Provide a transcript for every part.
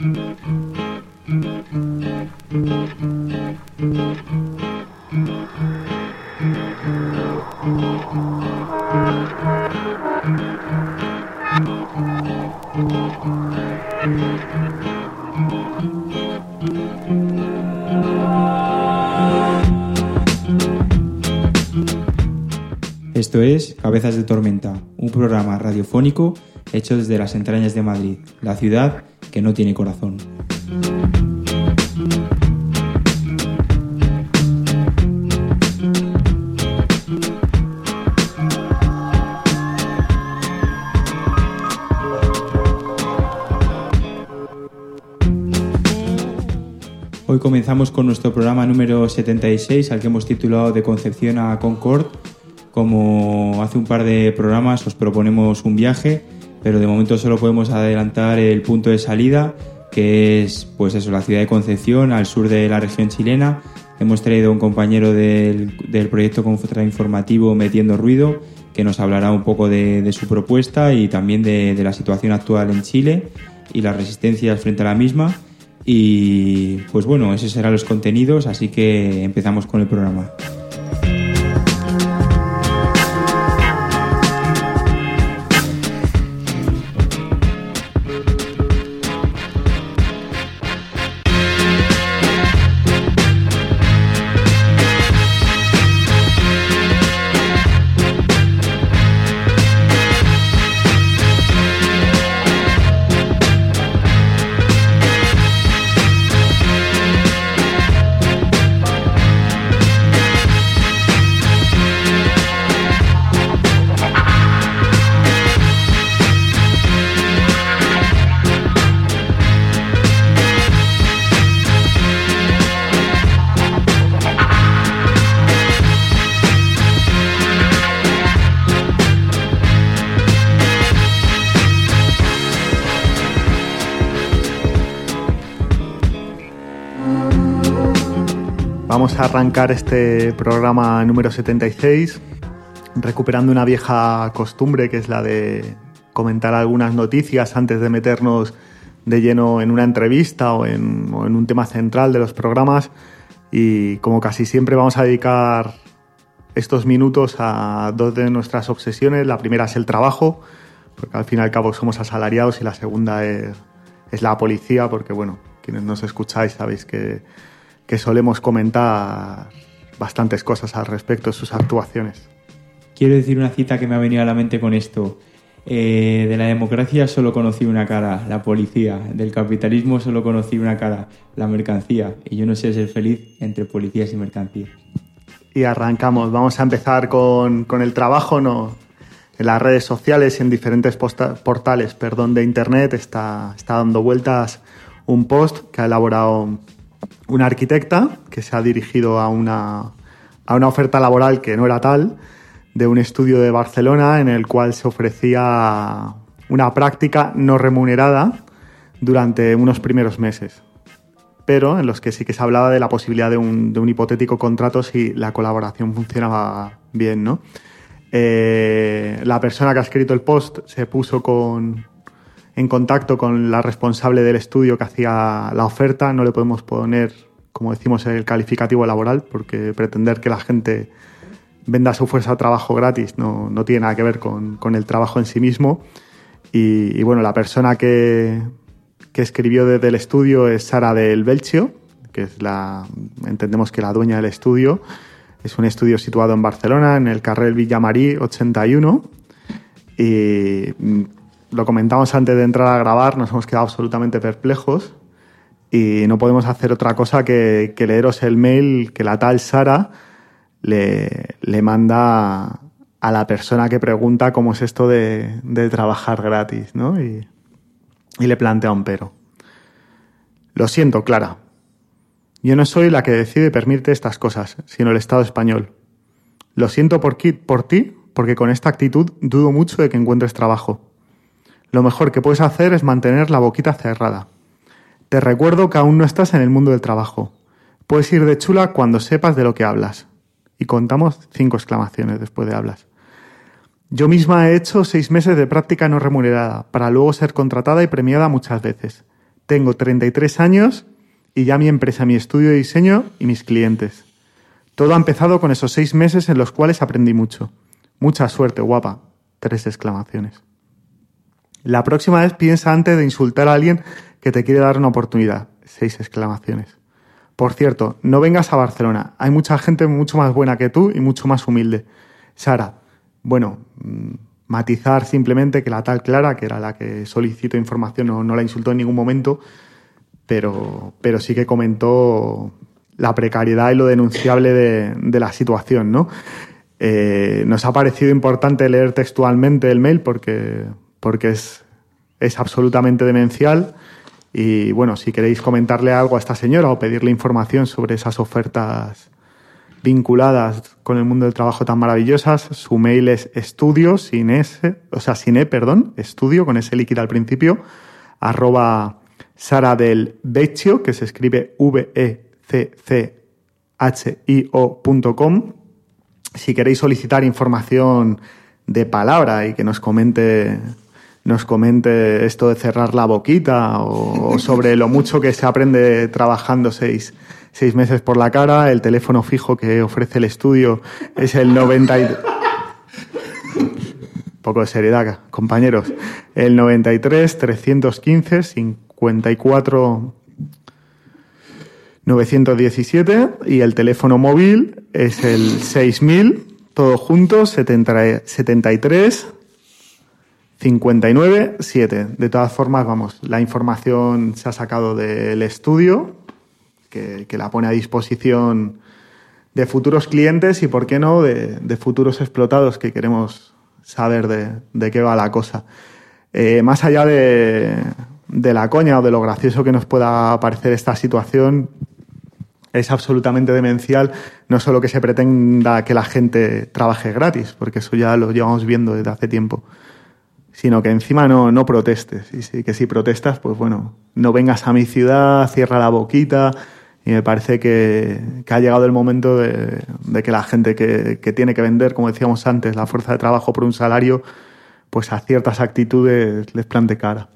Esto es Cabezas de Tormenta, un programa radiofónico hecho desde las entrañas de Madrid, la ciudad que no tiene corazón. Hoy comenzamos con nuestro programa número 76, al que hemos titulado De Concepción a Concord. Como hace un par de programas os proponemos un viaje, pero de momento solo podemos adelantar el punto de salida, que es pues eso, la ciudad de Concepción, al sur de la región chilena. Hemos traído a un compañero del proyecto contrainformativo Metiendo Ruido, que nos hablará un poco de su propuesta y también de la situación actual en Chile y las resistencias frente a la misma. Y pues bueno, esos serán los contenidos, así que empezamos con el programa. Vamos a arrancar este programa número 76 recuperando una vieja costumbre, que es la de comentar algunas noticias antes de meternos de lleno en una entrevista o en un tema central de los programas. Y como casi siempre vamos a dedicar estos minutos a dos de nuestras obsesiones. La primera es el trabajo, porque al fin y al cabo somos asalariados, y la segunda es la policía, porque bueno, quienes nos escucháis sabéis que solemos comentar bastantes cosas al respecto de sus actuaciones. Quiero decir una cita que me ha venido a la mente con esto. De la democracia solo conocí una cara, la policía. Del capitalismo solo conocí una cara, la mercancía. Y yo no sé ser feliz entre policías y mercancías. Y arrancamos. Vamos a empezar con el trabajo, ¿no? En las redes sociales y en diferentes portales de internet está dando vueltas un post que ha elaborado una arquitecta que se ha dirigido a una oferta laboral que no era tal, de un estudio de Barcelona en el cual se ofrecía una práctica no remunerada durante unos primeros meses, pero en los que sí que se hablaba de la posibilidad de un hipotético contrato si la colaboración funcionaba bien, ¿no? La persona que ha escrito el post se puso en contacto con la responsable del estudio que hacía la oferta. No le podemos poner, como decimos, el calificativo laboral, porque pretender que la gente venda su fuerza de trabajo gratis no tiene nada que ver con el trabajo en sí mismo. Y bueno, la persona que escribió desde el estudio es Sara del Belchio, que es entendemos que la dueña del estudio. Es un estudio situado en Barcelona, en el carrer Villamarí 81, y lo comentamos antes de entrar a grabar, nos hemos quedado absolutamente perplejos y no podemos hacer otra cosa que leeros el mail que la tal Sara le manda a la persona que pregunta cómo es esto de trabajar gratis, ¿no? Y le plantea un pero. Lo siento, Clara. Yo no soy la que decide permitirte estas cosas, sino el Estado español. Lo siento por ti, porque con esta actitud dudo mucho de que encuentres trabajo. Lo mejor que puedes hacer es mantener la boquita cerrada. Te recuerdo que aún no estás en el mundo del trabajo. Puedes ir de chula cuando sepas de lo que hablas. Y contamos 5 exclamaciones después de hablas. Yo misma he hecho 6 meses de práctica no remunerada, para luego ser contratada y premiada muchas veces. Tengo 33 años y ya mi empresa, mi estudio de diseño y mis clientes. Todo ha empezado con esos 6 meses en los cuales aprendí mucho. Mucha suerte, guapa. 3 exclamaciones. La próxima vez piensa antes de insultar a alguien que te quiere dar una oportunidad. 6 exclamaciones. Por cierto, no vengas a Barcelona. Hay mucha gente mucho más buena que tú y mucho más humilde. Sara, bueno, matizar simplemente que la tal Clara, que era la que solicitó información, no la insultó en ningún momento, pero sí que comentó la precariedad y lo denunciable de la situación, ¿no? Nos ha parecido importante leer textualmente el mail porque es absolutamente demencial. Y bueno, si queréis comentarle algo a esta señora o pedirle información sobre esas ofertas vinculadas con el mundo del trabajo tan maravillosas, su mail es estudio, estudio con ese líquido al principio, @saradelvecchio, que se escribe VECCHIO.com. Si queréis solicitar información de palabra y que nos comente esto de cerrar la boquita o sobre lo mucho que se aprende trabajando 6 meses por la cara, el teléfono fijo que ofrece el estudio es el 90 y... Poco de seriedad, compañeros. El 93 315 54 917 y el teléfono móvil es el 6000, todo junto, 73 59 7. De todas formas, vamos, la información se ha sacado del estudio, que la pone a disposición de futuros clientes y, por qué no, de futuros explotados que queremos saber de qué va la cosa. Más allá de la coña o de lo gracioso que nos pueda parecer esta situación, es absolutamente demencial no solo que se pretenda que la gente trabaje gratis, porque eso ya lo llevamos viendo desde hace tiempo, sino que encima no protestes. Y que si protestas, pues bueno, no vengas a mi ciudad, cierra la boquita. Y me parece que ha llegado el momento de que la gente que tiene que vender, como decíamos antes, la fuerza de trabajo por un salario, pues a ciertas actitudes les plante cara.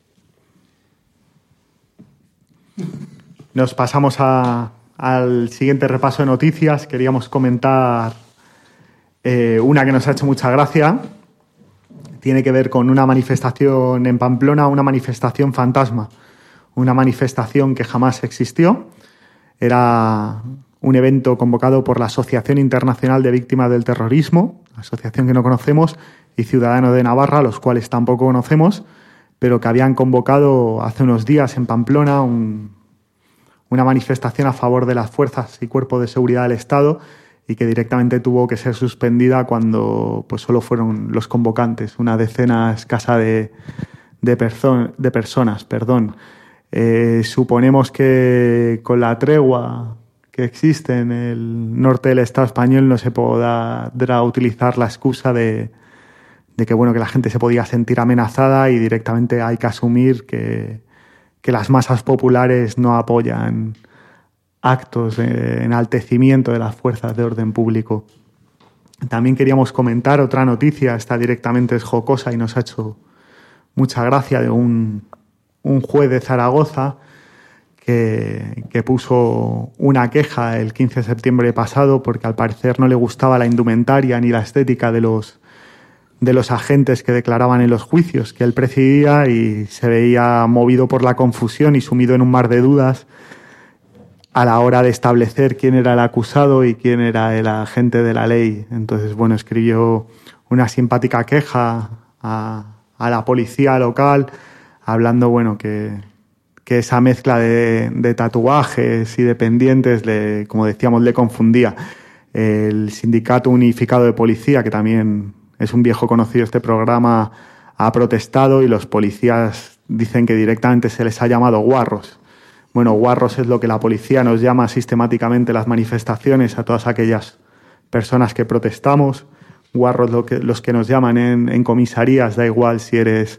Nos pasamos al siguiente repaso de noticias. Queríamos comentar una que nos ha hecho mucha gracia. Tiene que ver con una manifestación en Pamplona, una manifestación fantasma, una manifestación que jamás existió. Era un evento convocado por la Asociación Internacional de Víctimas del Terrorismo, asociación que no conocemos, y Ciudadanos de Navarra, los cuales tampoco conocemos, pero que habían convocado hace unos días en Pamplona una manifestación a favor de las fuerzas y cuerpos de seguridad del Estado, y que directamente tuvo que ser suspendida cuando pues solo fueron los convocantes, una decena escasa de personas. Suponemos que con la tregua que existe en el norte del Estado español no se podrá utilizar la excusa de que la gente se podía sentir amenazada y directamente hay que asumir que las masas populares no apoyan actos de enaltecimiento de las fuerzas de orden público. También queríamos comentar otra noticia, esta directamente es jocosa y nos ha hecho mucha gracia, de un juez de Zaragoza que puso una queja el 15 de septiembre pasado porque al parecer no le gustaba la indumentaria ni la estética de los agentes que declaraban en los juicios que él presidía, y se veía movido por la confusión y sumido en un mar de dudas a la hora de establecer quién era el acusado y quién era el agente de la ley. Entonces, escribió una simpática queja a la policía local, hablando, que esa mezcla de tatuajes y de pendientes, como decíamos, le confundía. El Sindicato Unificado de Policía, que también es un viejo conocido de este programa, ha protestado y los policías dicen que directamente se les ha llamado guarros. Guarros es lo que la policía nos llama sistemáticamente en las manifestaciones a todas aquellas personas que protestamos. Guarros los que nos llaman en comisarías, da igual si eres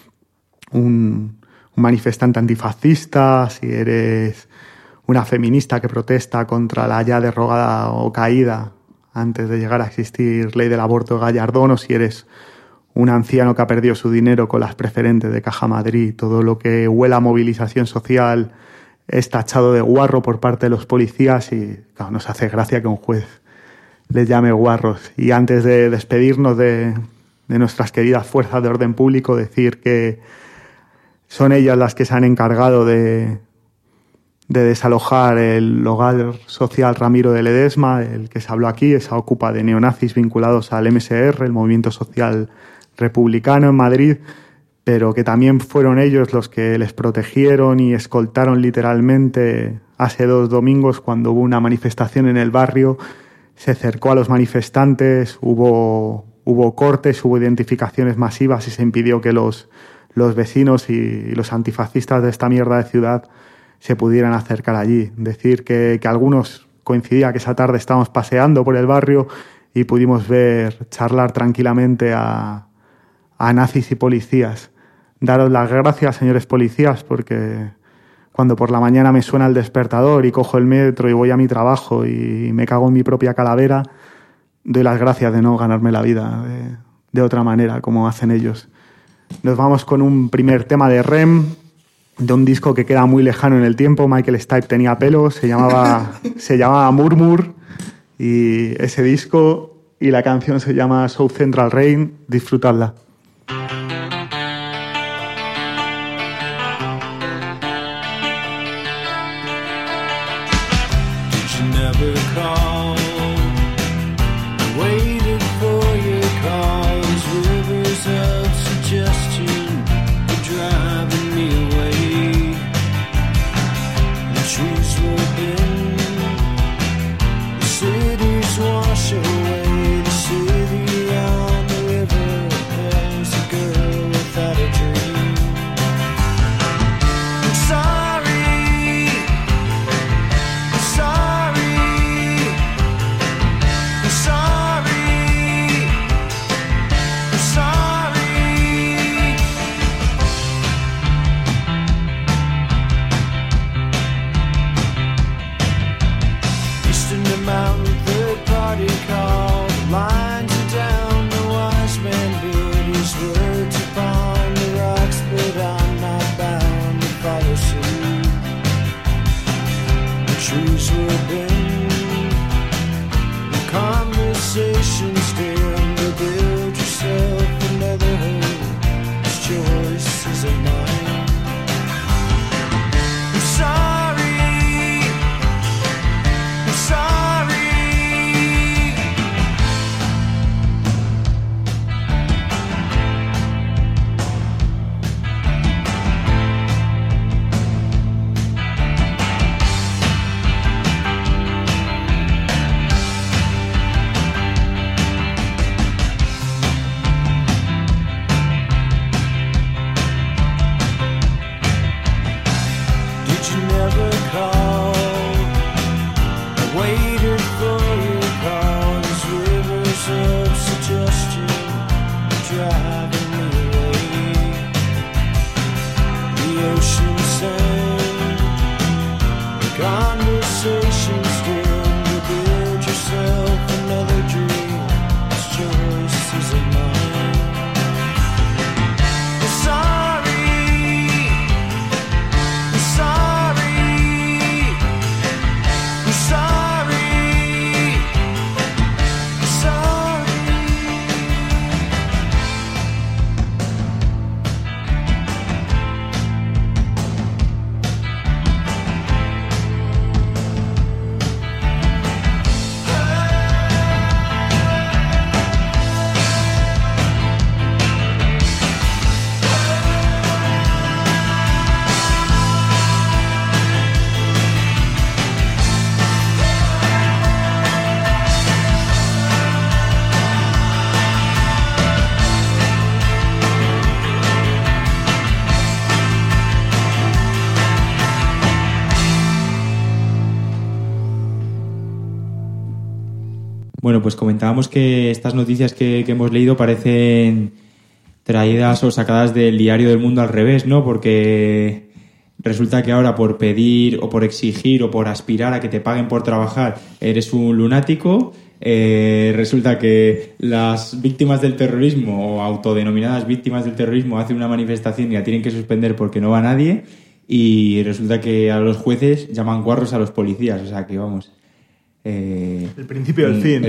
un manifestante antifascista, si eres una feminista que protesta contra la ya derogada o caída antes de llegar a existir ley del aborto de Gallardón, o si eres un anciano que ha perdido su dinero con las preferentes de Caja Madrid, todo lo que huela a movilización social es tachado de guarro por parte de los policías y claro, nos hace gracia que un juez les llame guarros. Y antes de despedirnos de nuestras queridas fuerzas de orden público, decir que son ellas las que se han encargado de desalojar el hogar social Ramiro de Ledesma, el que se habló aquí, esa ocupa de neonazis vinculados al MSR, el movimiento social republicano en Madrid, pero que también fueron ellos los que les protegieron y escoltaron literalmente hace 2 domingos cuando hubo una manifestación en el barrio. Se cercó a los manifestantes, hubo cortes, hubo identificaciones masivas y se impidió que los vecinos y los antifascistas de esta mierda de ciudad se pudieran acercar allí. Decir que algunos coincidía que esa tarde estábamos paseando por el barrio y pudimos charlar tranquilamente a nazis y policías. Daros las gracias, señores policías, porque cuando por la mañana me suena el despertador y cojo el metro y voy a mi trabajo y me cago en mi propia calavera, doy las gracias de no ganarme la vida de otra manera, como hacen ellos. Nos vamos con un primer tema de REM, de un disco que queda muy lejano en el tiempo. Michael Stipe tenía pelo, se llamaba Murmur, y ese disco y la canción se llama South Central Rain. Disfrutadla. Bueno, pues comentábamos que estas noticias que hemos leído parecen traídas o sacadas del Diario del Mundo al revés, ¿no? Porque resulta que ahora por pedir o por exigir o por aspirar a que te paguen por trabajar eres un lunático, Resulta que las víctimas del terrorismo o autodenominadas víctimas del terrorismo hacen una manifestación y la tienen que suspender porque no va nadie, y resulta que a los jueces llaman guarros a los policías, o sea que vamos... el principio del fin.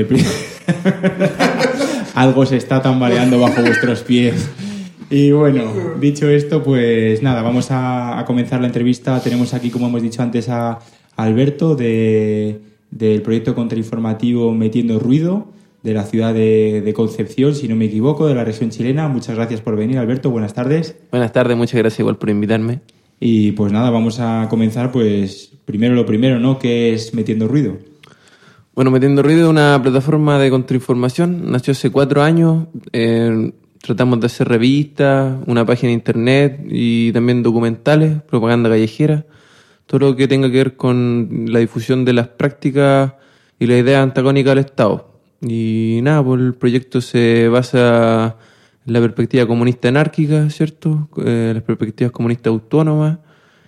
Algo se está tambaleando bajo vuestros pies. Y bueno, dicho esto, pues nada, vamos a comenzar la entrevista. Tenemos aquí, como hemos dicho antes, a Alberto del proyecto contrainformativo Metiendo Ruido, de la ciudad de Concepción, si no me equivoco, de la región chilena. Muchas gracias por venir, Alberto. Buenas tardes. Buenas tardes, muchas gracias igual por invitarme. Y pues nada, vamos a comenzar, pues primero lo primero, ¿no? ¿Qué es Metiendo Ruido? Bueno, Metiendo Ruido es una plataforma de contrainformación. Nació hace 4 años. Tratamos de hacer revistas, una página de internet y también documentales, propaganda callejera. Todo lo que tenga que ver con la difusión de las prácticas y la idea antagónica al Estado. Y nada, pues el proyecto se basa en la perspectiva comunista anárquica, ¿cierto? Las perspectivas comunistas autónomas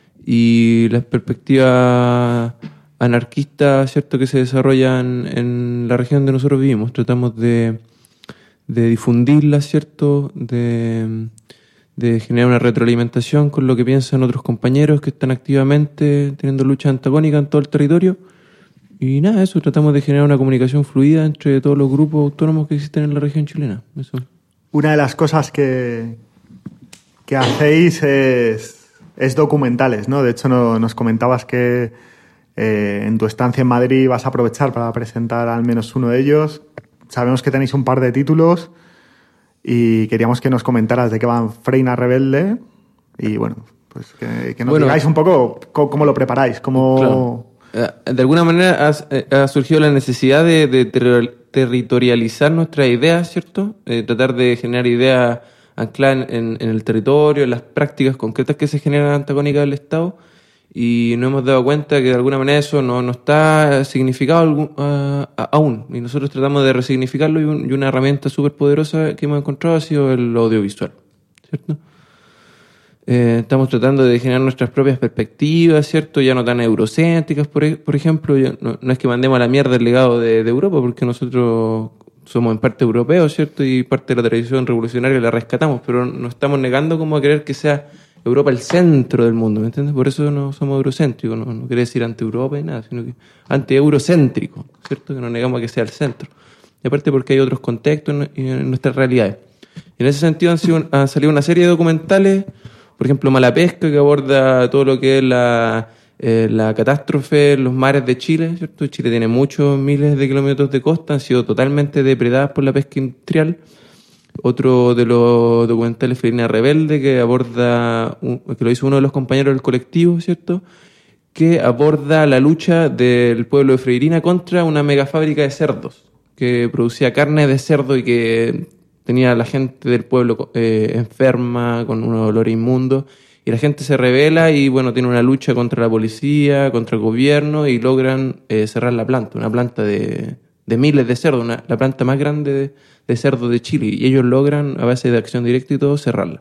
y las perspectivas anarquistas, ¿cierto?, que se desarrollan en la región donde nosotros vivimos. Tratamos de difundirlas, ¿cierto?, de generar una retroalimentación con lo que piensan otros compañeros que están activamente teniendo lucha antagónica en todo el territorio. Y nada, eso, tratamos de generar una comunicación fluida entre todos los grupos autónomos que existen en la región chilena. Eso. Una de las cosas que hacéis es documentales, ¿no? De hecho, nos comentabas que en tu estancia en Madrid vas a aprovechar para presentar al menos uno de ellos. Sabemos que tenéis un par de títulos y queríamos que nos comentaras de qué van Freina Rebelde y, bueno, pues que nos digáis un poco cómo lo preparáis, cómo... Claro. De alguna manera ha surgido la necesidad de territorializar nuestras ideas, ¿cierto? Tratar de generar ideas ancladas en el territorio, en las prácticas concretas que se generan antagónicas del Estado, y nos hemos dado cuenta que de alguna manera eso no está significado aún, y nosotros tratamos de resignificarlo, y una herramienta súper poderosa que hemos encontrado ha sido el audiovisual, ¿cierto? Estamos tratando de generar nuestras propias perspectivas, ¿cierto? Ya no tan eurocéntricas, por ejemplo. No es que mandemos a la mierda el legado de Europa, porque nosotros somos en parte europeos, ¿cierto? Y parte de la tradición revolucionaria la rescatamos, pero no estamos negando como a querer que sea Europa el centro del mundo, ¿me entiendes? Por eso no somos eurocéntricos, no quiere decir anti-Europa y nada, sino que anti-eurocéntrico, ¿cierto? Que no negamos a que sea el centro. Y aparte porque hay otros contextos en nuestras realidades. Y en ese sentido han salido una serie de documentales. Por ejemplo, Malapesca, que aborda todo lo que es la catástrofe en los mares de Chile, ¿cierto? Chile tiene muchos miles de kilómetros de costa, han sido totalmente depredadas por la pesca industrial. Otro de los documentales, Freina Rebelde, que aborda, que lo hizo uno de los compañeros del colectivo, ¿cierto?, que aborda la lucha del pueblo de Freirina contra una megafábrica de cerdos, que producía carne de cerdo y que tenía a la gente del pueblo enferma, con un olor inmundo, y la gente se rebela y, bueno, tiene una lucha contra la policía, contra el gobierno, y logran cerrar la planta, una planta de miles de cerdos, la planta más grande de cerdos de Chile, y ellos logran, a base de acción directa y todo, cerrarla.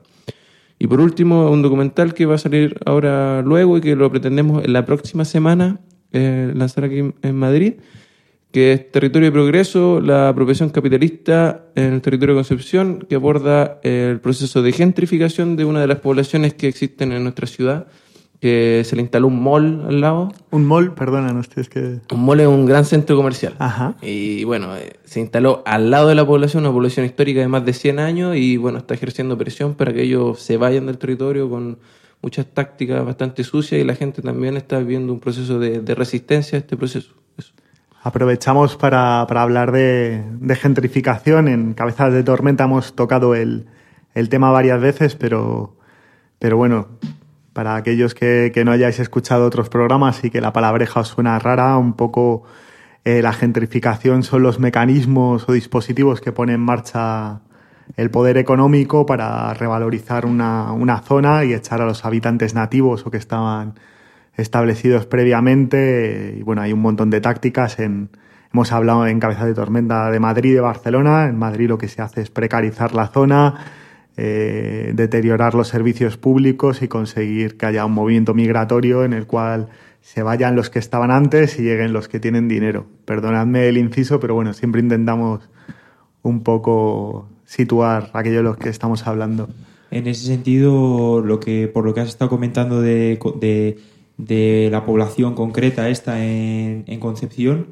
Y por último, un documental que va a salir ahora luego y que lo pretendemos en la próxima semana lanzar aquí en Madrid, que es Territorio de Progreso, la apropiación capitalista en el territorio de Concepción, que aborda el proceso de gentrificación de una de las poblaciones que existen en nuestra ciudad, que se le instaló un mall al lado. ¿Un mall? Perdónanos, es que... Un mall es un gran centro comercial. Ajá. Y bueno, se instaló al lado de la población, una población histórica de más de 100 años, y bueno, está ejerciendo presión para que ellos se vayan del territorio con muchas tácticas bastante sucias, y la gente también está viviendo un proceso de resistencia a este proceso. Eso. Aprovechamos para hablar de gentrificación. En Cabezas de Tormenta hemos tocado el tema varias veces, pero bueno, para aquellos que no hayáis escuchado otros programas y que la palabreja os suena rara, un poco la gentrificación son los mecanismos o dispositivos que pone en marcha el poder económico para revalorizar una zona y echar a los habitantes nativos o que estaban establecidos previamente. Y bueno, hay un montón de tácticas. Hemos hablado en Cabezas de Tormenta de Madrid y de Barcelona. En Madrid lo que se hace es precarizar la zona, deteriorar los servicios públicos y conseguir que haya un movimiento migratorio en el cual se vayan los que estaban antes y lleguen los que tienen dinero. Perdonadme el inciso, pero bueno, siempre intentamos un poco situar aquello de los que estamos hablando. En ese sentido, por lo que has estado comentando de la población concreta esta en Concepción,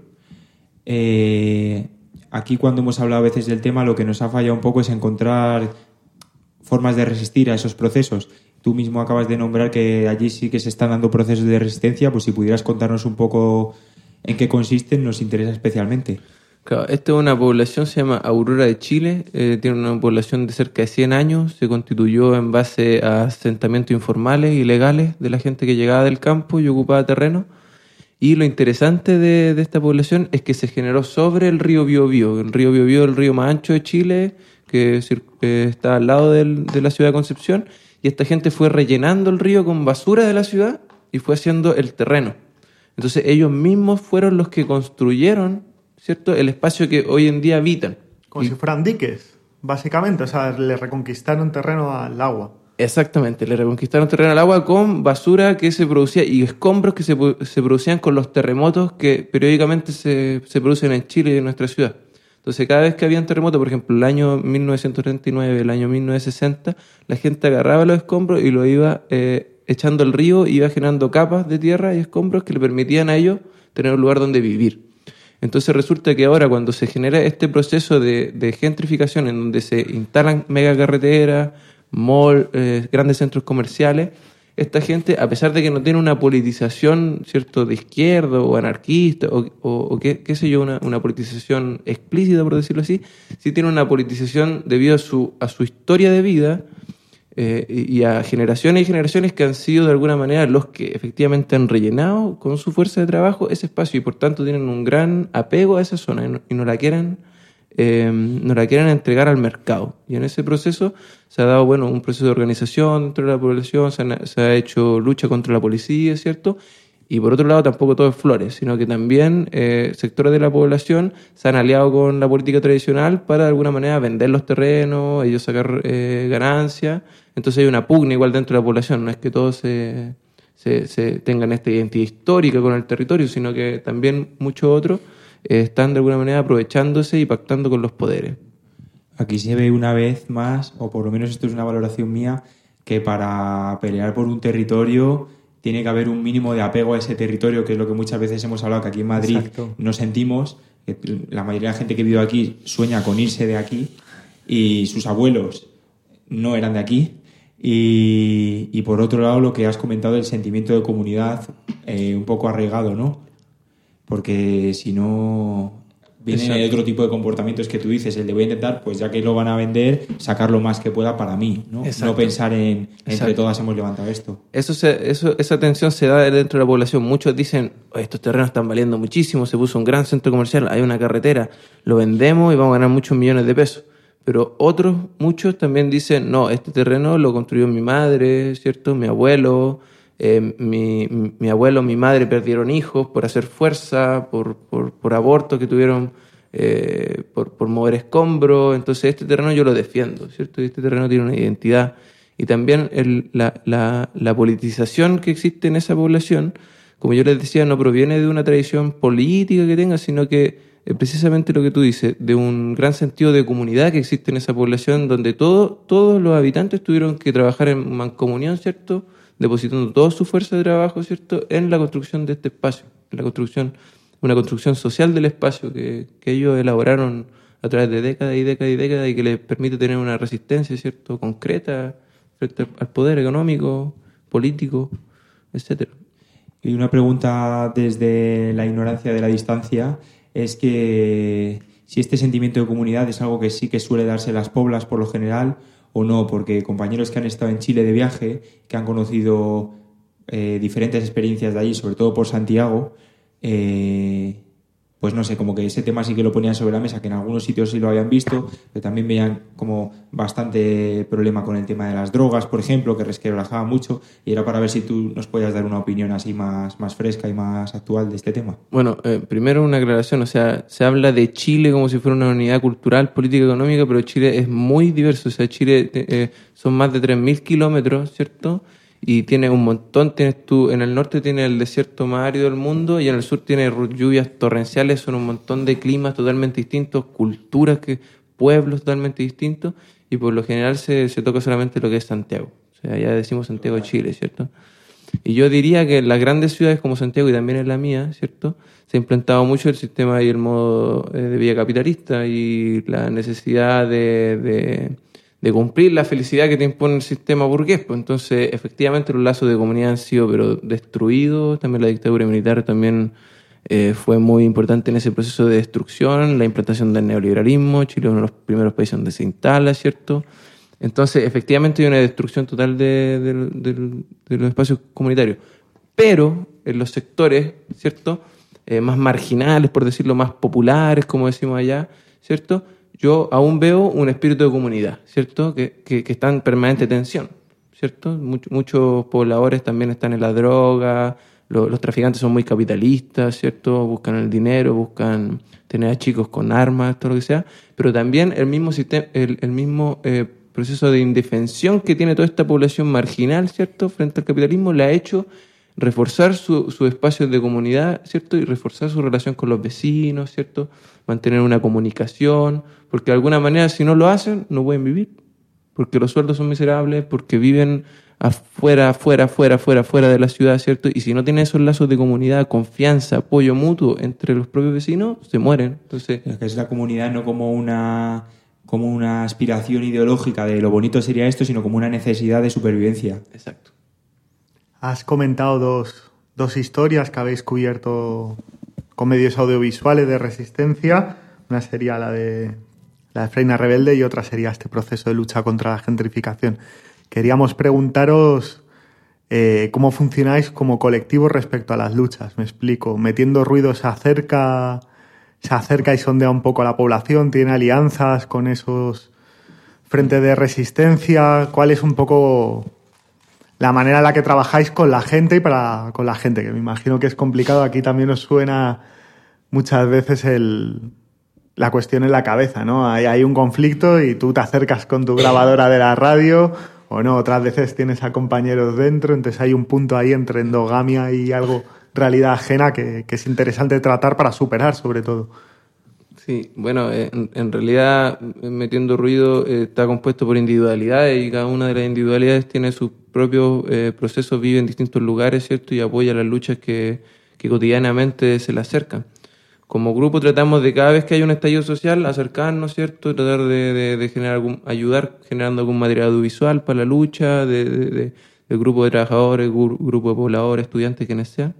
aquí cuando hemos hablado a veces del tema, lo que nos ha fallado un poco es encontrar formas de resistir a esos procesos. Tú mismo acabas de nombrar que allí sí que se están dando procesos de resistencia, pues si pudieras contarnos un poco en qué consisten, nos interesa especialmente. Claro, esta es una población, se llama Aurora de Chile, tiene una población de cerca de 100 años, se constituyó en base a asentamientos informales y legales de la gente que llegaba del campo y ocupaba terreno. Y lo interesante de esta población es que se generó sobre el río Biobío. El río Biobío es el río más ancho de Chile, que está al lado de la ciudad de Concepción, y esta gente fue rellenando el río con basura de la ciudad y fue haciendo el terreno. Entonces ellos mismos fueron los que construyeron, ¿cierto?, el espacio que hoy en día habitan. Como si fueran diques, básicamente. O sea, le reconquistaron terreno al agua. Exactamente, le reconquistaron terreno al agua con basura que se producía y escombros que se producían con los terremotos que periódicamente se producen en Chile y en nuestra ciudad. Entonces, cada vez que había un terremoto, por ejemplo, el año 1939, el año 1960, la gente agarraba los escombros y lo iba echando al río, iba generando capas de tierra y escombros que le permitían a ellos tener un lugar donde vivir. Entonces resulta que ahora cuando se genera este proceso de gentrificación en donde se instalan megacarreteras, malls, grandes centros comerciales, esta gente, a pesar de que no tiene una politización, ¿cierto?, de izquierda o anarquista o qué sé yo, una politización explícita, por decirlo así, sí tiene una politización debido a su historia de vida y a generaciones y generaciones que han sido de alguna manera los que efectivamente han rellenado con su fuerza de trabajo ese espacio y por tanto tienen un gran apego a esa zona y no la quieren entregar al mercado. Y en ese proceso se ha dado un proceso de organización dentro de la población, se ha hecho lucha contra la policía, ¿cierto? Y por otro lado tampoco todo es flores, sino que también sectores de la población se han aliado con la política tradicional para de alguna manera vender los terrenos, ellos sacar ganancias. Entonces hay una pugna igual dentro de la población, no es que todos se tengan esta identidad histórica con el territorio, sino que también muchos otros están de alguna manera aprovechándose y pactando con los poderes. Aquí se ve una vez más, o por lo menos esto es una valoración mía, que para pelear por un territorio tiene que haber un mínimo de apego a ese territorio, que es lo que muchas veces hemos hablado, que aquí en Madrid Exacto. no sentimos. Que la mayoría de la gente que vive aquí sueña con irse de aquí y sus abuelos no eran de aquí. Y por otro lado, lo que has comentado, el sentimiento de comunidad un poco arraigado, ¿no? Porque si no viene otro tipo de comportamientos que tú dices, el de voy a intentar, pues ya que lo van a vender, sacar lo más que pueda para mí, ¿no? Exacto. No pensar en entre Exacto. todas hemos levantado esto. Esa tensión se da dentro de la población. Muchos dicen, estos terrenos están valiendo muchísimo, se puso un gran centro comercial, hay una carretera, lo vendemos y vamos a ganar muchos millones de pesos. Pero muchos también dicen, no, este terreno lo construyó mi madre, ¿cierto? Mi abuelo, mi abuelo, mi madre perdieron hijos por hacer fuerza, por abortos que tuvieron, por mover escombros. Entonces este terreno yo lo defiendo, ¿cierto? Y este terreno tiene una identidad. Y también la politización que existe en esa población, como yo les decía, no proviene de una tradición política que tenga, sino que precisamente lo que tú dices, de un gran sentido de comunidad que existe en esa población, donde todos los habitantes tuvieron que trabajar en mancomunión, ¿cierto?, depositando toda su fuerza de trabajo, ¿cierto?, en la construcción de este espacio, en una construcción social del espacio que ellos elaboraron a través de décadas y décadas y décadas y que les permite tener una resistencia, ¿cierto?, concreta frente al poder económico, político, etcétera. Y una pregunta desde la ignorancia de la distancia es que si este sentimiento de comunidad es algo que sí que suele darse en las poblas por lo general o no, porque compañeros que han estado en Chile de viaje, que han conocido diferentes experiencias de allí, sobre todo por Santiago, pues no sé, como que ese tema sí que lo ponían sobre la mesa, que en algunos sitios sí lo habían visto, pero también veían como bastante problema con el tema de las drogas, por ejemplo, que relajaba mucho, y era para ver si tú nos podías dar una opinión así más fresca y más actual de este tema. Bueno, primero una aclaración, o sea, se habla de Chile como si fuera una unidad cultural, política, económica, pero Chile es muy diverso, o sea, Chile son más de 3.000 kilómetros, ¿cierto?, y tiene un montón. Tienes tú, en el norte tiene el desierto más árido del mundo y en el sur tiene lluvias torrenciales, son un montón de climas totalmente distintos, culturas, pueblos totalmente distintos, y por lo general se toca solamente lo que es Santiago. O sea, ya decimos Santiago de Chile, ¿cierto? Y yo diría que en las grandes ciudades como Santiago y también en la mía, ¿cierto?, se ha implantado mucho el sistema y el modo de vida capitalista y la necesidad de cumplir la felicidad que te impone el sistema burgués. Pues entonces, efectivamente, los lazos de comunidad han sido pero destruidos. También la dictadura militar también fue muy importante en ese proceso de destrucción, la implantación del neoliberalismo. Chile es uno de los primeros países donde se instala, ¿cierto? Entonces, efectivamente, hay una destrucción total de los espacios comunitarios. Pero en los sectores, ¿cierto?, más marginales, por decirlo, más populares, como decimos allá, ¿cierto?, yo aún veo un espíritu de comunidad, ¿cierto?, que está en permanente tensión, ¿cierto? Muchos pobladores también están en la droga, los traficantes son muy capitalistas, ¿cierto? Buscan el dinero, buscan tener a chicos con armas, todo lo que sea, pero también el mismo sistema, el mismo proceso de indefensión que tiene toda esta población marginal, ¿cierto?, frente al capitalismo, le ha hecho reforzar su espacio de comunidad, ¿cierto?, y reforzar su relación con los vecinos, ¿cierto?, mantener una comunicación, porque de alguna manera si no lo hacen, no pueden vivir, porque los sueldos son miserables, porque viven fuera de la ciudad, ¿cierto?, y si no tienen esos lazos de comunidad, confianza, apoyo mutuo entre los propios vecinos, se mueren. Entonces, es la comunidad no como una aspiración ideológica de lo bonito sería esto, sino como una necesidad de supervivencia. Exacto. Has comentado dos historias que habéis cubierto con medios audiovisuales de resistencia. Una sería la de Freina Rebelde y otra sería este proceso de lucha contra la gentrificación. Queríamos preguntaros cómo funcionáis como colectivo respecto a las luchas. Me explico. Metiendo ruido se acerca y sondea un poco a la población, tiene alianzas con esos frentes de resistencia. ¿Cuál es un poco la manera en la que trabajáis con la gente y con la gente? Que me imagino que es complicado. Aquí también os suena muchas veces la cuestión en la cabeza, ¿no? Hay un conflicto y tú te acercas con tu grabadora de la radio, o no, otras veces tienes a compañeros dentro, entonces hay un punto ahí entre endogamia y algo, realidad ajena, que es interesante tratar para superar, sobre todo. Sí, bueno, en realidad Metiendo Ruido está compuesto por individualidades y cada una de las individualidades tiene sus propios procesos, vive en distintos lugares, ¿cierto?, y apoya las luchas que cotidianamente se le acercan. Como grupo tratamos de cada vez que hay un estallido social acercarnos, ¿cierto?, tratar de generar ayudar generando algún material audiovisual para la lucha, de grupo de trabajadores, grupo de pobladores, estudiantes, quienes sean.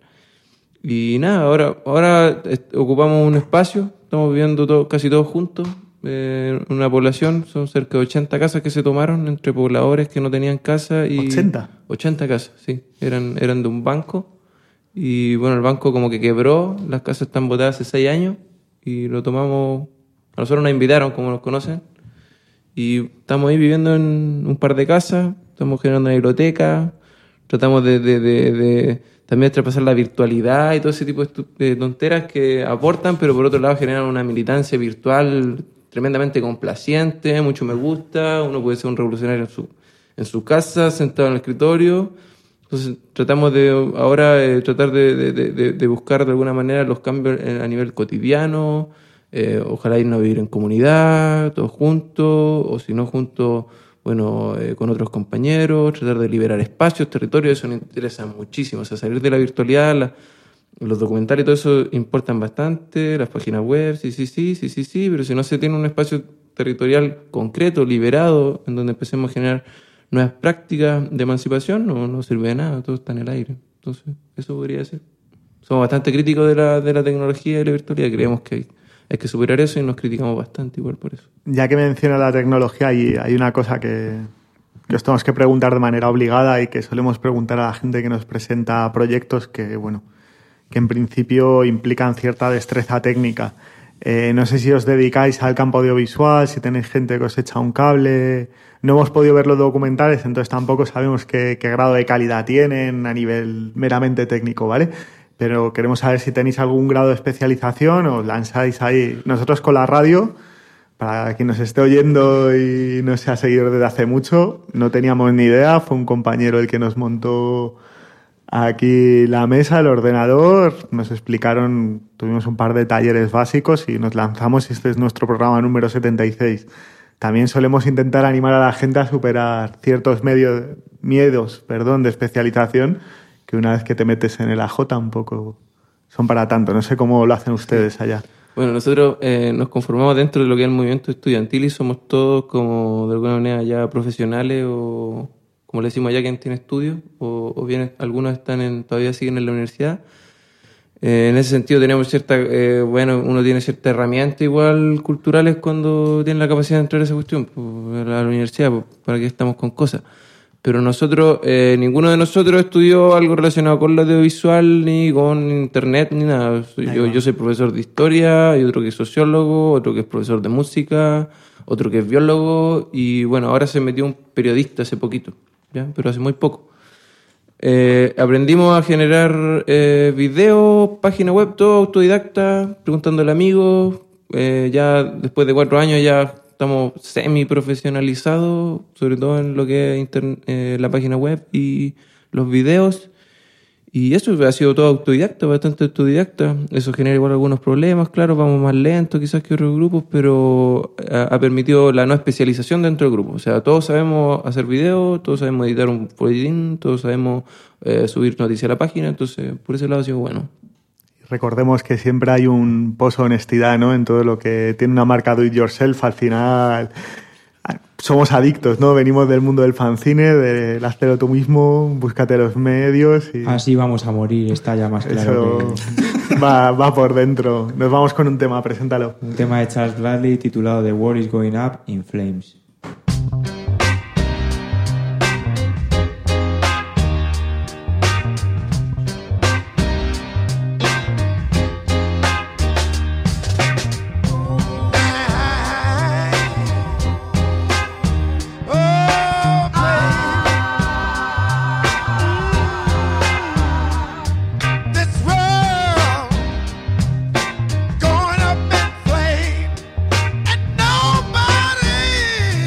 Y nada, ahora ocupamos un espacio, estamos viviendo casi todos juntos, una población, son cerca de 80 casas que se tomaron entre pobladores que no tenían casa. Y 80 casas, sí, eran de un banco. Y bueno, el banco como que quebró, las casas están botadas hace 6 años y lo tomamos, a nosotros nos invitaron, como nos conocen, y estamos ahí viviendo en un par de casas, estamos generando una biblioteca, tratamos de también traspasar la virtualidad y todo ese tipo de tonteras que aportan, pero por otro lado generan una militancia virtual tremendamente complaciente, mucho me gusta, uno puede ser un revolucionario en su casa, sentado en el escritorio. Entonces tratamos tratar de buscar de alguna manera los cambios a nivel cotidiano, ojalá irnos a vivir en comunidad, todos juntos, o si no juntos, bueno, con otros compañeros, tratar de liberar espacios, territorios, eso nos interesa muchísimo, o sea, salir de la virtualidad, los documentales y todo eso importan bastante, las páginas web, sí, pero si no se tiene un espacio territorial concreto, liberado, en donde empecemos a generar nuevas prácticas de emancipación, no sirve de nada, todo está en el aire. Entonces, eso podría ser. Somos bastante críticos de la tecnología y la virtualidad, creemos que hay que superar eso y nos criticamos bastante igual por eso. Ya que menciona la tecnología, hay una cosa que os tenemos que preguntar de manera obligada y que solemos preguntar a la gente que nos presenta proyectos que en principio implican cierta destreza técnica. No sé si os dedicáis al campo audiovisual, si tenéis gente que os echa un cable. No hemos podido ver los documentales, entonces tampoco sabemos qué grado de calidad tienen a nivel meramente técnico, ¿vale? Pero queremos saber si tenéis algún grado de especialización o os lanzáis ahí. Nosotros con la radio, para quien nos esté oyendo y no sea seguidor desde hace mucho, no teníamos ni idea. Fue un compañero el que nos montó aquí la mesa, el ordenador. Nos explicaron, tuvimos un par de talleres básicos y nos lanzamos. Este es nuestro programa número 76. También solemos intentar animar a la gente a superar ciertos miedos de especialización, que una vez que te metes en el AJ tampoco son para tanto. No sé cómo lo hacen ustedes allá. Bueno, nosotros nos conformamos dentro de lo que es el movimiento estudiantil y somos todos como de alguna manera ya profesionales o, como le decimos allá, quien tiene estudios o bien algunos todavía siguen en la universidad. En ese sentido tenemos uno tiene cierta herramienta igual culturales cuando tiene la capacidad de entrar a esa cuestión, pues, a la universidad, pues, para que estamos con cosas. Pero nosotros, ninguno de nosotros estudió algo relacionado con lo audiovisual, ni con internet, ni nada. Yo soy profesor de historia, hay otro que es sociólogo, otro que es profesor de música, otro que es biólogo, y bueno, ahora se metió un periodista hace poquito, ¿ya? Pero hace muy poco. Aprendimos a generar videos, página web, todo autodidacta, preguntándole a amigos. Ya después de 4 años ya estamos semi-profesionalizados, sobre todo en lo que es la página web y los videos. Y eso ha sido todo autodidacta, bastante autodidacta. Eso genera igual algunos problemas, claro, vamos más lentos quizás que otros grupos, pero ha permitido la no especialización dentro del grupo. O sea, todos sabemos hacer videos, todos sabemos editar un folletín, todos sabemos subir noticias a la página, entonces por ese lado ha sido bueno. Recordemos que siempre hay un pozo de honestidad, ¿no? En todo lo que tiene una marca do it yourself. Al final somos adictos, ¿no? Venimos del mundo del fanzine, del hazlo tú mismo, búscate los medios. Y así vamos a morir, está ya más claro. Eso va por dentro. Nos vamos con un tema, preséntalo. Un tema de Charles Bradley titulado The World is Going Up in Flames. Going up in flames, and nobody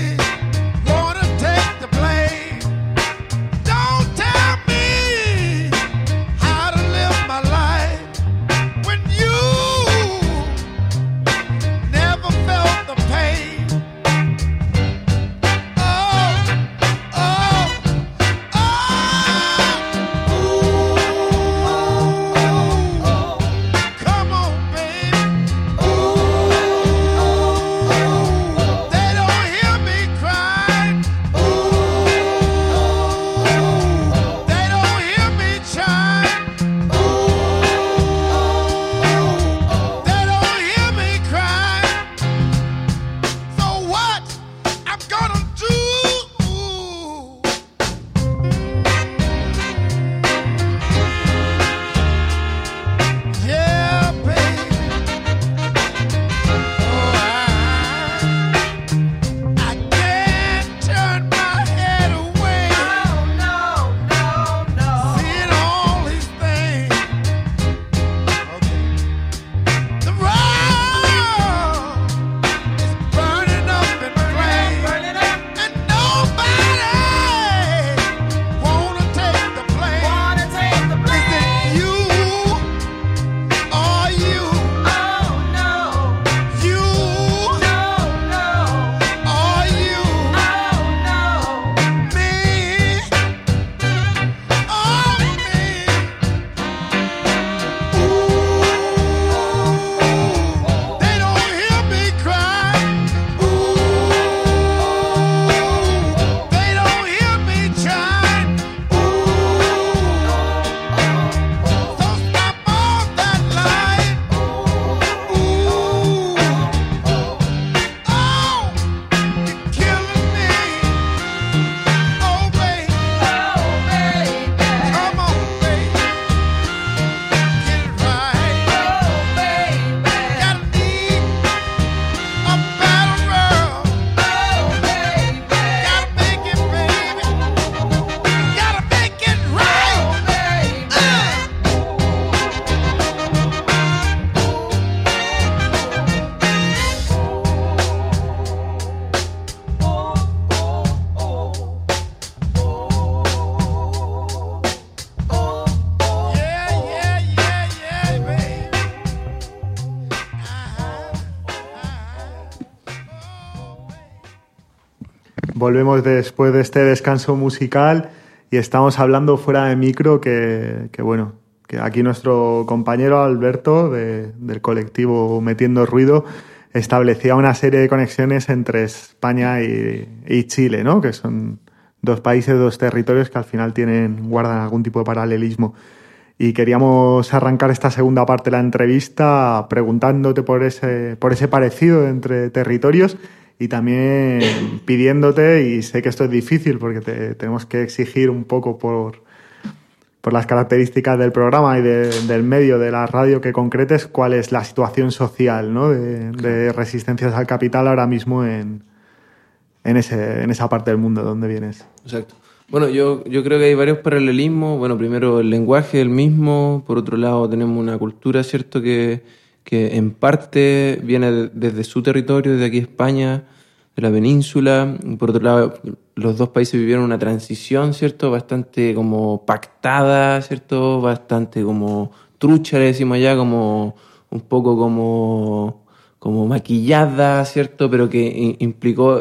Volvemos después de este descanso musical y estamos hablando fuera de micro que aquí nuestro compañero Alberto del colectivo Metiendo Ruido establecía una serie de conexiones entre España y Chile, ¿no? Que son dos países, dos territorios que al final guardan algún tipo de paralelismo. Y queríamos arrancar esta segunda parte de la entrevista preguntándote por ese parecido entre territorios y también pidiéndote, y sé que esto es difícil porque tenemos que exigir un poco por las características del programa y del medio de la radio, que concretes cuál es la situación social, ¿no? de resistencias al capital ahora mismo en esa parte del mundo donde vienes. Exacto. Bueno, yo creo que hay varios paralelismos. Bueno, primero el lenguaje es el mismo. Por otro lado, tenemos una cultura, ¿cierto?, que en parte viene desde su territorio, desde aquí España, de la península. Por otro lado, los dos países vivieron una transición, ¿cierto?, bastante como pactada, ¿cierto?, bastante como trucha, le decimos allá, como un poco como maquillada, ¿cierto?, pero que implicó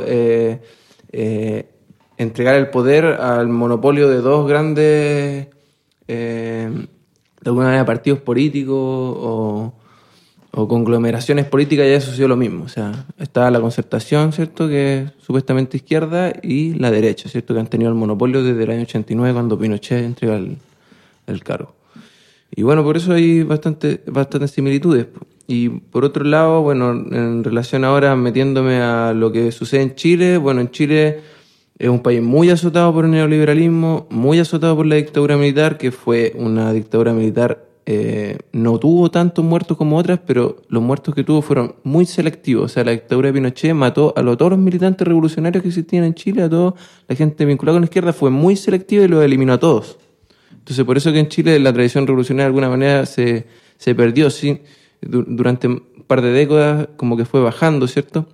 entregar el poder al monopolio de dos grandes, de alguna manera, partidos políticos o conglomeraciones políticas, y eso ha sido lo mismo. O sea, está la Concertación, ¿cierto?, que es supuestamente izquierda, y la derecha, ¿cierto?, que han tenido el monopolio desde el año 89, cuando Pinochet entrega el cargo. Y bueno, por eso hay bastantes similitudes. Y por otro lado, bueno, en relación ahora, metiéndome a lo que sucede en Chile, bueno, en Chile es un país muy azotado por el neoliberalismo, muy azotado por la dictadura militar, que fue una dictadura militar, no tuvo tantos muertos como otras, pero los muertos que tuvo fueron muy selectivos. O sea, la dictadura de Pinochet mató a todos los militantes revolucionarios que existían en Chile, a toda la gente vinculada con la izquierda, fue muy selectiva y los eliminó a todos. Entonces, por eso que en Chile la tradición revolucionaria de alguna manera se perdió, ¿sí? Durante un par de décadas como que fue bajando, ¿cierto?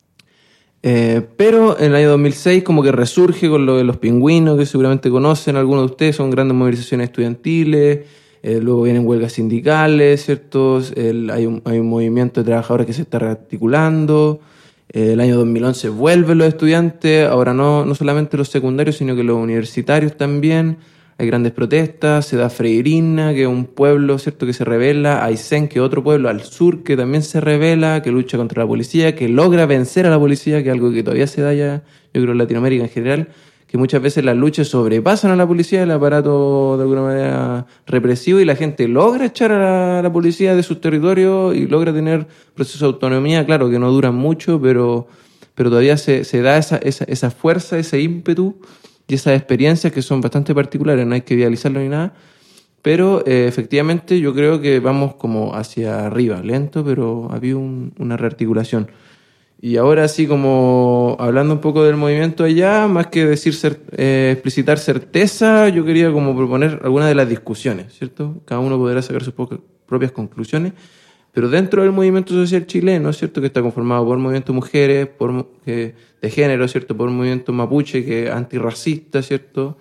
Pero en el año 2006 como que resurge con lo de los pingüinos, que seguramente conocen algunos de ustedes, son grandes movilizaciones estudiantiles, luego vienen huelgas sindicales, ¿cierto? Hay un movimiento de trabajadores que se está rearticulando. El año 2011 vuelven los estudiantes, ahora no solamente los secundarios, sino que los universitarios también. Hay grandes protestas, se da Freirina, que es un pueblo, ¿cierto?, que se rebela, Aysén, que es otro pueblo al sur que también se rebela, que lucha contra la policía, que logra vencer a la policía, que es algo que todavía se da ya, yo creo, en Latinoamérica en general, que muchas veces las luchas sobrepasan a la policía, el aparato de alguna manera represivo, y la gente logra echar a la policía de sus territorios y logra tener procesos de autonomía, claro, que no duran mucho, pero todavía se da esa fuerza, ese ímpetu, y esas experiencias que son bastante particulares, no hay que idealizarlo ni nada, pero efectivamente yo creo que vamos como hacia arriba, lento, pero había una rearticulación. Y ahora sí, como hablando un poco del movimiento allá, más que explicitar certeza, yo quería como proponer algunas de las discusiones, ¿cierto? Cada uno podrá sacar sus propias conclusiones, pero dentro del movimiento social chileno, ¿cierto?, que está conformado por movimiento mujeres, de género, ¿cierto?, por movimiento mapuche, que es antirracista, ¿cierto?,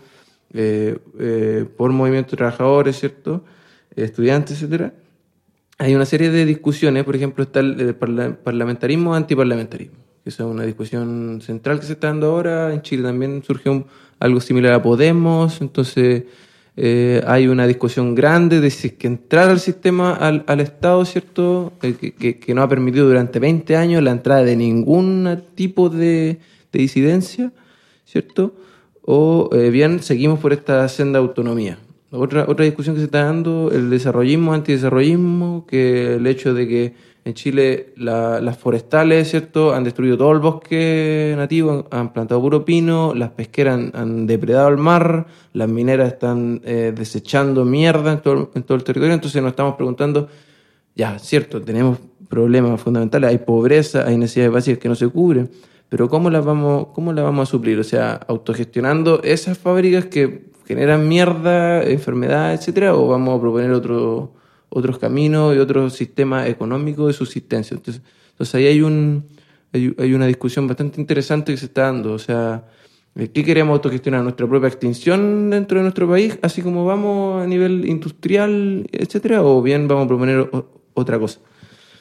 por movimiento trabajadores, ¿cierto?, estudiantes, etcétera. Hay una serie de discusiones, por ejemplo, está el parlamentarismo o antiparlamentarismo, que es una discusión central que se está dando ahora. En Chile también surgió algo similar a Podemos, entonces hay una discusión grande de si es que entrar al sistema, al Estado, ¿cierto?, que no ha permitido durante 20 años la entrada de ningún tipo de disidencia, ¿cierto?, o bien seguimos por esta senda de autonomía. Otra discusión que se está dando, el desarrollismo, antidesarrollismo, que el hecho de que en Chile las forestales, ¿cierto?, han destruido todo el bosque nativo, han plantado puro pino, las pesqueras han depredado el mar, las mineras están desechando mierda en todo el territorio. Entonces nos estamos preguntando, ya, cierto, tenemos problemas fundamentales, hay pobreza, hay necesidades básicas que no se cubren, pero ¿cómo las vamos a suplir? O sea, autogestionando esas fábricas que generan mierda, enfermedad, etcétera, o vamos a proponer otros caminos y otros sistemas económicos de subsistencia. Entonces ahí hay una discusión bastante interesante que se está dando. O sea, ¿qué queremos autogestionar? ¿Nuestra propia extinción dentro de nuestro país, así como vamos a nivel industrial, etcétera? ¿O bien vamos a proponer otra cosa?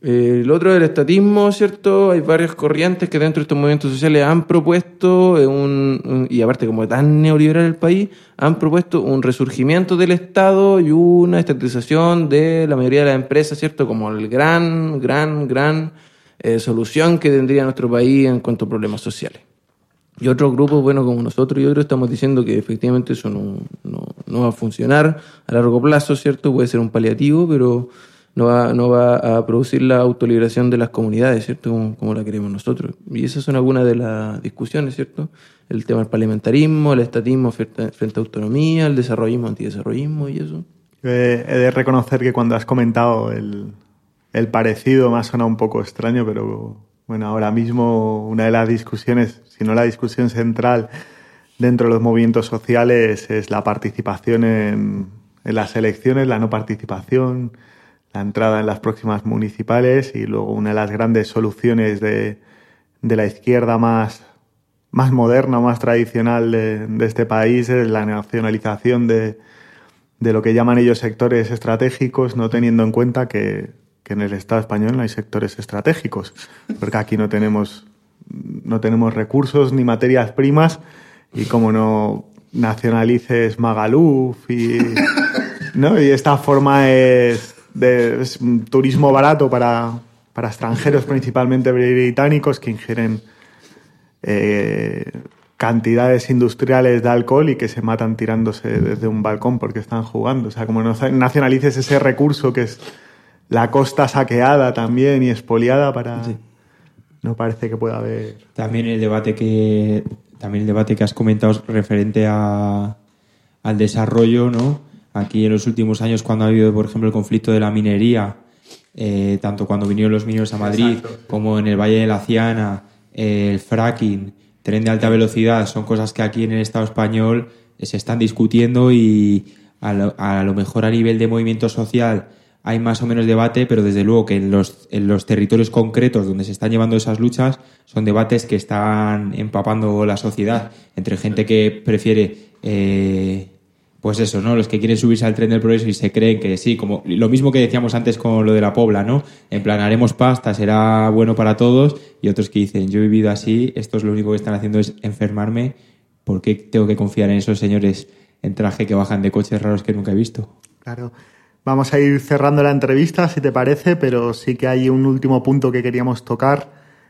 El otro es el estatismo, ¿cierto? Hay varias corrientes que dentro de estos movimientos sociales han propuesto, y aparte como es tan neoliberal el país, han propuesto un resurgimiento del Estado y una estatización de la mayoría de las empresas, ¿cierto? Como el gran solución que tendría nuestro país en cuanto a problemas sociales. Y otros grupos, bueno, como nosotros y otros, estamos diciendo que efectivamente eso no va a funcionar a largo plazo, ¿cierto? Puede ser un paliativo, pero no va a producir la autoliberación de las comunidades, ¿cierto? Como la queremos nosotros. Y esas son algunas de las discusiones, ¿cierto? El tema del parlamentarismo, el estatismo frente a autonomía, el desarrollismo, antidesarrollismo y eso. He de reconocer que cuando has comentado el parecido me ha sonado un poco extraño, pero bueno, ahora mismo una de las discusiones, si no la discusión central dentro de los movimientos sociales, es la participación en las elecciones, la no participación, la entrada en las próximas municipales, y luego una de las grandes soluciones de la izquierda más moderna, más tradicional de este país es la nacionalización de lo que llaman ellos sectores estratégicos, no teniendo en cuenta que en el Estado español no hay sectores estratégicos, porque aquí no tenemos recursos ni materias primas, y como no nacionalices Magaluf ¿no? Y esta forma es un turismo barato para extranjeros, principalmente británicos, que ingieren cantidades industriales de alcohol y que se matan tirándose desde un balcón porque están jugando. O sea, como no nacionalices ese recurso que es la costa saqueada también y expoliada sí. No parece que pueda haber... También el debate que has comentado referente al desarrollo, ¿no? Aquí en los últimos años, cuando ha habido, por ejemplo, el conflicto de la minería, tanto cuando vinieron los mineros a Madrid, exacto, como en el Valle de la Ciana, el fracking, tren de alta velocidad, son cosas que aquí en el Estado español se están discutiendo, y a lo mejor a nivel de movimiento social hay más o menos debate, pero desde luego que en los territorios concretos donde se están llevando esas luchas son debates que están empapando la sociedad, entre gente que prefiere, pues eso, ¿no? Los que quieren subirse al tren del progreso y se creen que sí, como lo mismo que decíamos antes con lo de la Pobla, ¿no? En plan, haremos pasta, será bueno para todos, y otros que dicen, yo he vivido así, estos lo único que están haciendo es enfermarme, ¿por qué tengo que confiar en esos señores en traje que bajan de coches raros que nunca he visto? Claro. Vamos a ir cerrando la entrevista, si te parece, pero sí que hay un último punto que queríamos tocar.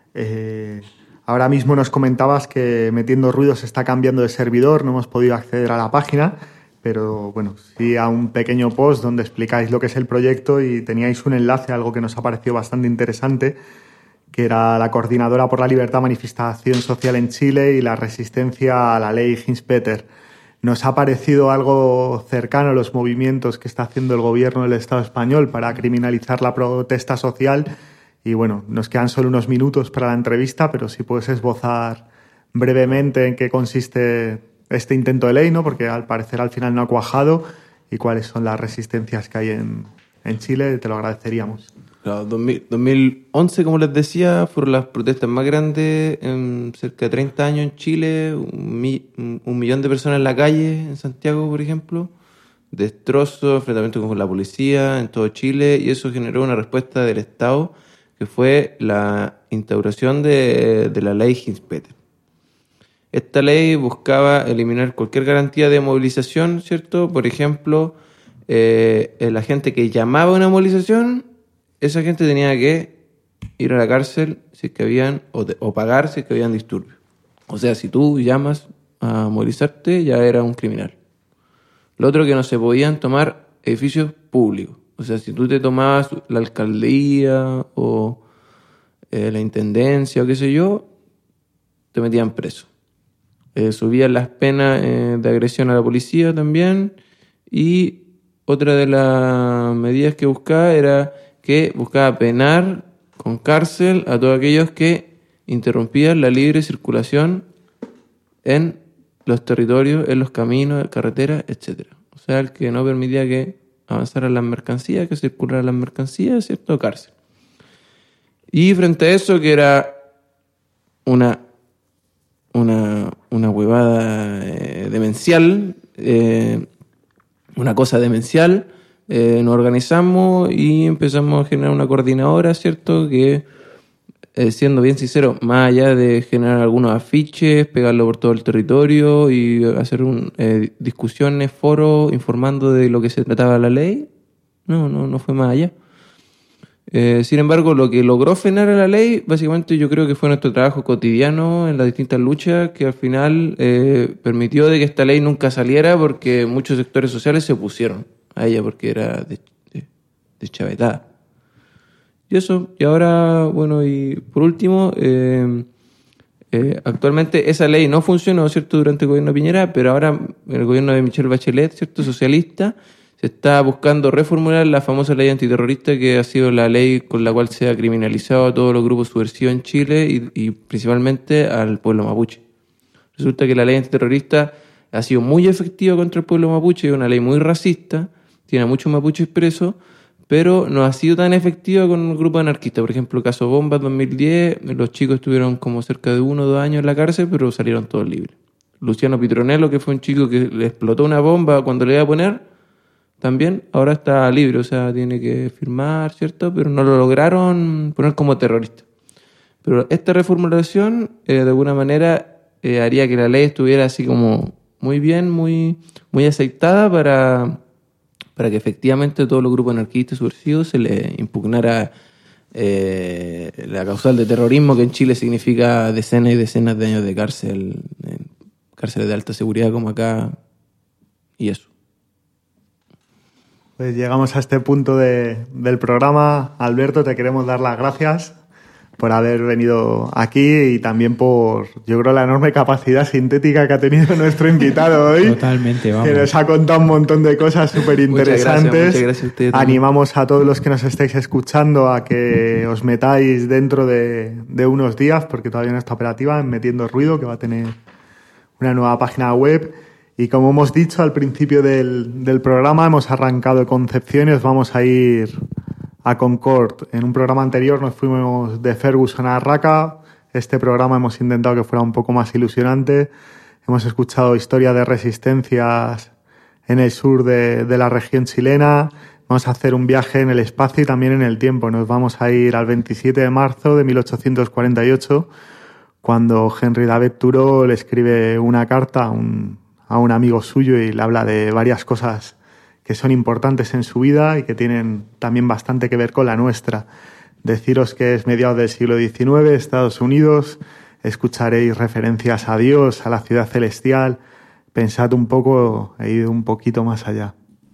Ahora mismo nos comentabas que Metiendo Ruido se está cambiando de servidor, no hemos podido acceder a la página, pero bueno, sí a un pequeño post donde explicáis lo que es el proyecto, y teníais un enlace, algo que nos ha parecido bastante interesante, que era la Coordinadora por la Libertad, Manifestación Social en Chile y la resistencia a la ley Hinspeter. Nos ha parecido algo cercano a los movimientos que está haciendo el gobierno del Estado español para criminalizar la protesta social. Y bueno, nos quedan solo unos minutos para la entrevista, pero si puedes esbozar brevemente en qué consiste este intento de ley, ¿no? Porque al parecer al final no ha cuajado, y cuáles son las resistencias que hay en Chile, te lo agradeceríamos. Claro, 2011, como les decía, fueron las protestas más grandes en cerca de 30 años en Chile, un millón de personas en la calle, en Santiago, por ejemplo, destrozos, enfrentamientos con la policía en todo Chile, y eso generó una respuesta del Estado, que fue la instauración de la ley Hinspeter. Esta ley buscaba eliminar cualquier garantía de movilización, ¿cierto? Por ejemplo, la gente que llamaba a una movilización, esa gente tenía que ir a la cárcel si es que habían, o pagar si es que habían disturbios. O sea, si tú llamas a movilizarte, ya era un criminal. Lo otro, que no se podían tomar edificios públicos. O sea, si tú te tomabas la alcaldía o la intendencia o qué sé yo, te metían preso. Subían las penas de agresión a la policía también, y otra de las medidas que buscaba era que buscaba penar con cárcel a todos aquellos que interrumpían la libre circulación en los territorios, en los caminos, carreteras, etc. O sea, el que no permitía que avanzaran las mercancías, que circularan las mercancías, ¿cierto? Cárcel. Y frente a eso, que era una huevada demencial, una cosa demencial, nos organizamos y empezamos a generar una coordinadora, ¿cierto? Que, siendo bien sincero, más allá de generar algunos afiches, pegarlo por todo el territorio y hacer discusiones, foros, informando de lo que se trataba la ley, no fue más allá. Sin embargo, lo que logró frenar a la ley, básicamente yo creo que fue nuestro trabajo cotidiano en las distintas luchas, que al final permitió de que esta ley nunca saliera, porque muchos sectores sociales se opusieron a ella porque era deschavetada. Y eso, y ahora, bueno, y por último, actualmente esa ley no funcionó, ¿cierto?, durante el gobierno de Piñera, pero ahora en el gobierno de Michelle Bachelet, ¿cierto?, socialista, se está buscando reformular la famosa ley antiterrorista, que ha sido la ley con la cual se ha criminalizado a todos los grupos subversivos en Chile y principalmente al pueblo mapuche. Resulta que la ley antiterrorista ha sido muy efectiva contra el pueblo mapuche, es una ley muy racista, tiene a muchos mapuches presos, pero no ha sido tan efectiva con un grupo anarquista. Por ejemplo, el caso Bomba 2010, los chicos estuvieron como cerca de 1 o 2 años en la cárcel, pero salieron todos libres. Luciano Pitronello, que fue un chico que le explotó una bomba cuando le iba a poner, también ahora está libre, o sea, tiene que firmar, ¿cierto? Pero no lo lograron poner como terrorista. Pero esta reformulación, de alguna manera, haría que la ley estuviera así como muy bien, muy aceitada para que efectivamente todos los grupos anarquistas subversivos se les impugnara la causal de terrorismo, que en Chile significa decenas y decenas de años de cárcel, cárceles de alta seguridad como acá, y eso. Pues llegamos a este punto del programa. Alberto, te queremos dar las gracias por haber venido aquí y también por, yo creo, la enorme capacidad sintética que ha tenido nuestro invitado hoy. Totalmente, vamos. Que nos ha contado un montón de cosas súper interesantes. Muchas gracias a ustedes. Animamos a todos los que nos estáis escuchando a que os metáis dentro de unos días, porque todavía no está operativa, en Metiendo Ruido, que va a tener una nueva página web. Y como hemos dicho al principio del programa, hemos arrancado de Concepción y os vamos a ir a Concord. En un programa anterior nos fuimos de Ferguson a Raqa. Este programa hemos intentado que fuera un poco más ilusionante. Hemos escuchado historias de resistencias en el sur de la región chilena. Vamos a hacer un viaje en el espacio y también en el tiempo. Nos vamos a ir al 27 de marzo de 1848, cuando Henry David Thoreau le escribe una carta a un amigo suyo y le habla de varias cosas que son importantes en su vida y que tienen también bastante que ver con la nuestra. Deciros que es mediados del siglo XIX, Estados Unidos, escucharéis referencias a Dios, a la ciudad celestial. Pensad un poco, he ido un poquito más allá.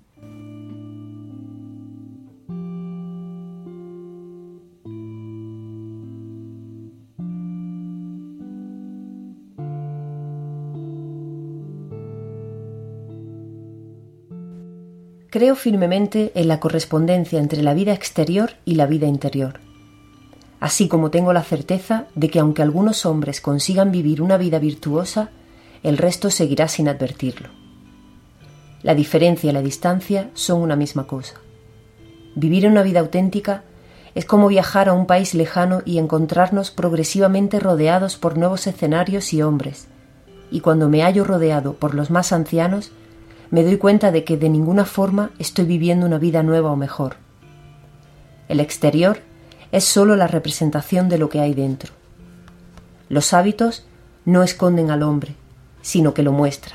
Creo firmemente en la correspondencia entre la vida exterior y la vida interior, así como tengo la certeza de que aunque algunos hombres consigan vivir una vida virtuosa, el resto seguirá sin advertirlo. La diferencia y la distancia son una misma cosa. Vivir una vida auténtica es como viajar a un país lejano y encontrarnos progresivamente rodeados por nuevos escenarios y hombres, y cuando me hallo rodeado por los más ancianos, me doy cuenta de que de ninguna forma estoy viviendo una vida nueva o mejor. El exterior es solo la representación de lo que hay dentro. Los hábitos no esconden al hombre, sino que lo muestran.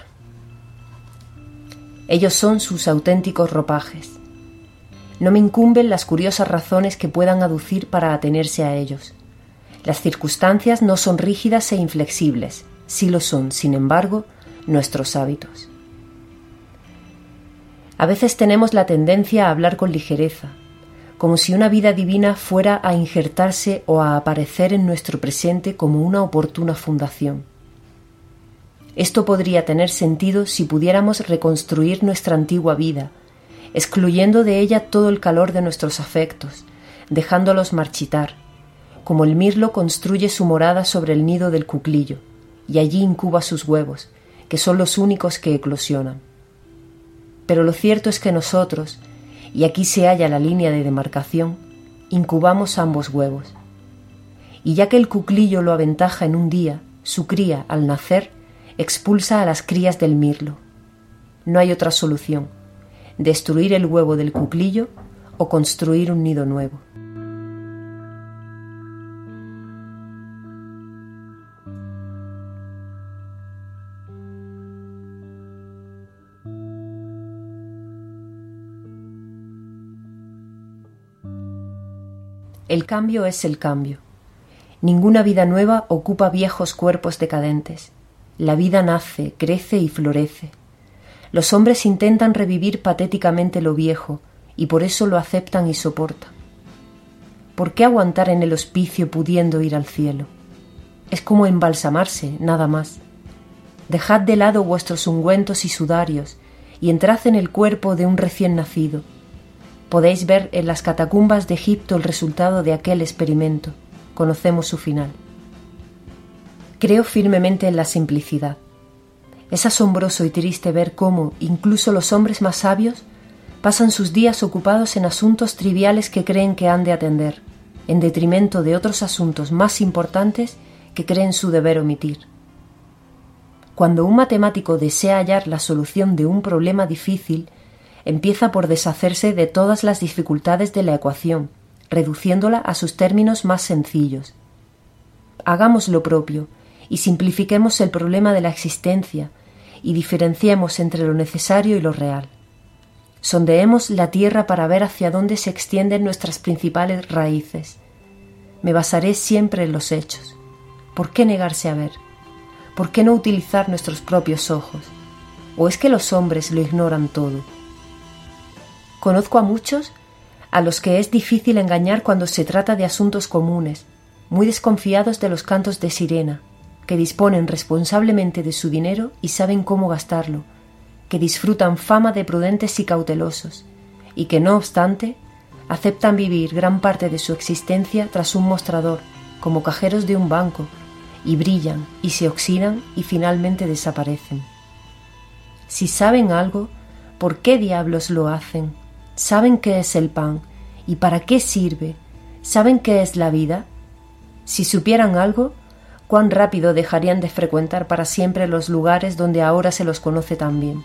Ellos son sus auténticos ropajes. No me incumben las curiosas razones que puedan aducir para atenerse a ellos. Las circunstancias no son rígidas e inflexibles, sí lo son, sin embargo, nuestros hábitos. A veces tenemos la tendencia a hablar con ligereza, como si una vida divina fuera a injertarse o a aparecer en nuestro presente como una oportuna fundación. Esto podría tener sentido si pudiéramos reconstruir nuestra antigua vida, excluyendo de ella todo el calor de nuestros afectos, dejándolos marchitar, como el mirlo construye su morada sobre el nido del cuclillo, y allí incuba sus huevos, que son los únicos que eclosionan. Pero lo cierto es que nosotros, y aquí se halla la línea de demarcación, incubamos ambos huevos. Y ya que el cuclillo lo aventaja en un día, su cría, al nacer, expulsa a las crías del mirlo. No hay otra solución. destruir el huevo del cuclillo o construir un nido nuevo. El cambio es el cambio. Ninguna vida nueva ocupa viejos cuerpos decadentes. La vida nace, crece y florece. Los hombres intentan revivir patéticamente lo viejo y por eso lo aceptan y soportan. ¿Por qué aguantar en el hospicio pudiendo ir al cielo? Es como embalsamarse, nada más. Dejad de lado vuestros ungüentos y sudarios y entrad en el cuerpo de un recién nacido. Podéis ver en las catacumbas de Egipto el resultado de aquel experimento. Conocemos su final. Creo firmemente en la simplicidad. Es asombroso y triste ver cómo, incluso los hombres más sabios, pasan sus días ocupados en asuntos triviales que creen que han de atender, en detrimento de otros asuntos más importantes que creen su deber omitir. Cuando un matemático desea hallar la solución de un problema difícil, empieza por deshacerse de todas las dificultades de la ecuación, reduciéndola a sus términos más sencillos. Hagamos lo propio y simplifiquemos el problema de la existencia y diferenciemos entre lo necesario y lo real. Sondeemos la tierra para ver hacia dónde se extienden nuestras principales raíces. Me basaré siempre en los hechos. ¿Por qué negarse a ver? ¿Por qué no utilizar nuestros propios ojos? ¿O es que los hombres lo ignoran todo? Conozco a muchos a los que es difícil engañar cuando se trata de asuntos comunes, muy desconfiados de los cantos de sirena, que disponen responsablemente de su dinero y saben cómo gastarlo, que disfrutan fama de prudentes y cautelosos, y que, no obstante, aceptan vivir gran parte de su existencia tras un mostrador, como cajeros de un banco, y brillan, y se oxidan, y finalmente desaparecen. Si saben algo, ¿por qué diablos lo hacen? ¿Saben qué es el pan? ¿Y para qué sirve? ¿Saben qué es la vida? Si supieran algo, cuán rápido dejarían de frecuentar para siempre los lugares donde ahora se los conoce tan bien.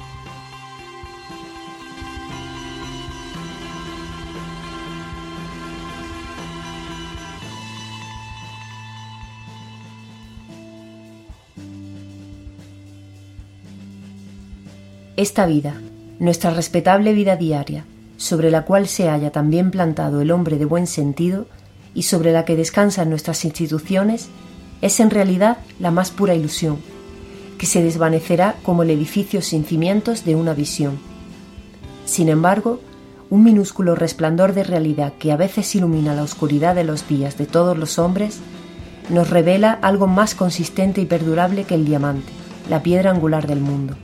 Esta vida, nuestra respetable vida diaria, sobre la cual se halla también plantado el hombre de buen sentido y sobre la que descansan nuestras instituciones, es en realidad la más pura ilusión, que se desvanecerá como el edificio sin cimientos de una visión. Sin embargo, un minúsculo resplandor de realidad que a veces ilumina la oscuridad de los días de todos los hombres, nos revela algo más consistente y perdurable que el diamante, la piedra angular del mundo.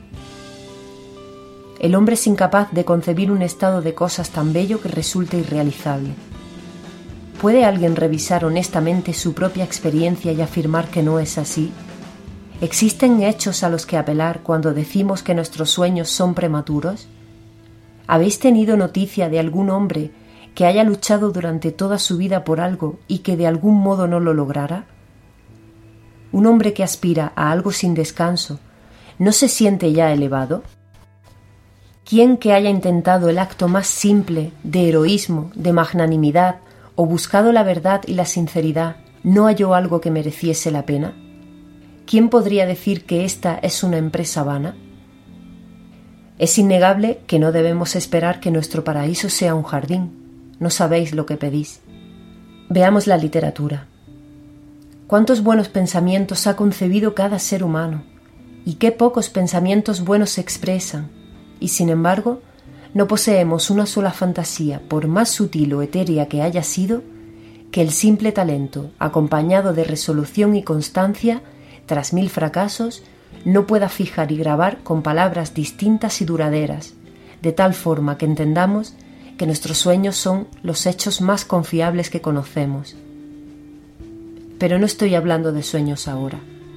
El hombre es incapaz de concebir un estado de cosas tan bello que resulte irrealizable. ¿Puede alguien revisar honestamente su propia experiencia y afirmar que no es así? ¿Existen hechos a los que apelar cuando decimos que nuestros sueños son prematuros? ¿Habéis tenido noticia de algún hombre que haya luchado durante toda su vida por algo y que de algún modo no lo lograra? ¿Un hombre que aspira a algo sin descanso no se siente ya elevado? ¿Quién que haya intentado el acto más simple de heroísmo, de magnanimidad, o buscado la verdad y la sinceridad, no halló algo que mereciese la pena? ¿Quién podría decir que esta es una empresa vana? Es innegable que no debemos esperar que nuestro paraíso sea un jardín. No sabéis lo que pedís. Veamos la literatura. ¿Cuántos buenos pensamientos ha concebido cada ser humano? ¿Y qué pocos pensamientos buenos se expresan? Y sin embargo, no poseemos una sola fantasía, por más sutil o etérea que haya sido, que el simple talento, acompañado de resolución y constancia, tras 1000 fracasos, no pueda fijar y grabar con palabras distintas y duraderas, de tal forma que entendamos que nuestros sueños son los hechos más confiables que conocemos. Pero no estoy hablando de sueños ahora.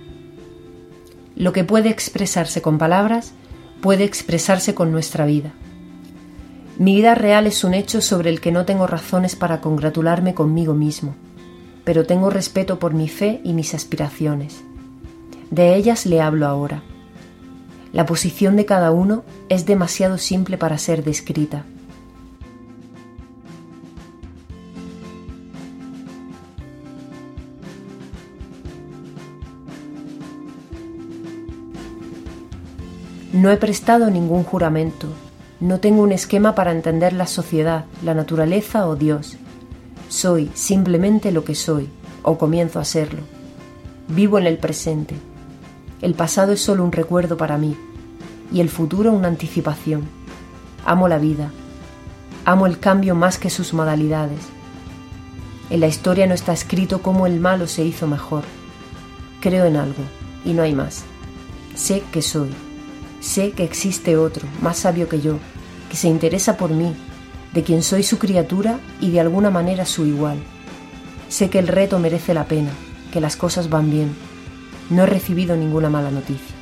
Lo que puede expresarse con palabras puede expresarse con nuestra vida. Mi vida real es un hecho sobre el que no tengo razones para congratularme conmigo mismo, pero tengo respeto por mi fe y mis aspiraciones. De ellas le hablo ahora. La posición de cada uno es demasiado simple para ser descrita. No he prestado ningún juramento, no tengo un esquema para entender la sociedad, la naturaleza o Dios. Soy simplemente lo que soy, o comienzo a serlo. Vivo en el presente. El pasado es solo un recuerdo para mí, y el futuro una anticipación. Amo la vida. Amo el cambio más que sus modalidades. En la historia no está escrito cómo el malo se hizo mejor. Creo en algo, y no hay más. Sé que soy. Sé que existe otro, más sabio que yo, que se interesa por mí, de quien soy su criatura y de alguna manera su igual. Sé que el reto merece la pena, que las cosas van bien. No he recibido ninguna mala noticia.